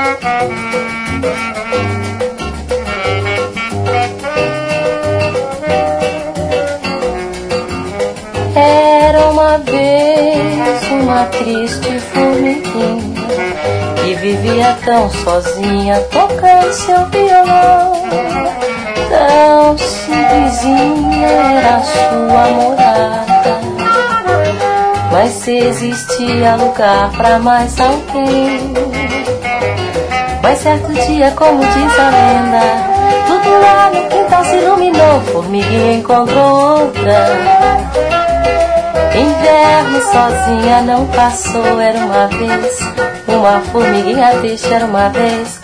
Era uma vez uma triste formiguinha que vivia tão sozinha, tocando seu violão. Tão simplesinha era a sua morada, mas se existia lugar pra mais alguém. Mas certo dia, como diz a lenda, tudo lá no quintal se iluminou, formiguinha encontrou outra. Inverno sozinha não passou, era uma vez uma formiguinha triste, era uma vez.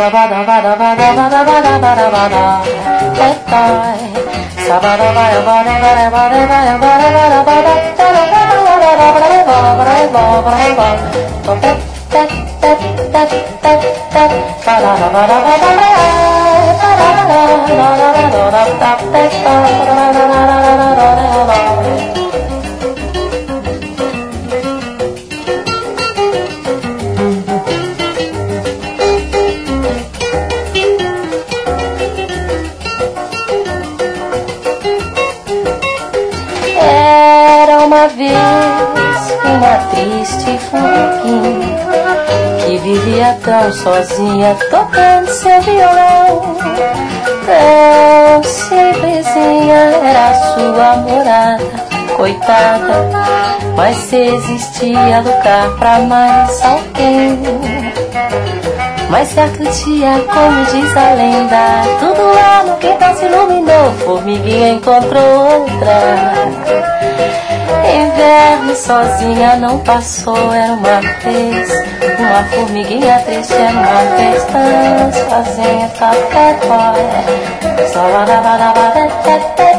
Uma vez uma triste formiguinha que vivia tão sozinha, tocando seu violão. Tão simplesinha era a sua morada, coitada, mas se existia lugar pra mais alguém. Mas certo dia, como diz a lenda, tudo lá no quintal se iluminou, formiguinha encontrou outra. Inverno sozinha não passou, era uma vez uma formiguinha triste, era uma vez tão sozinha,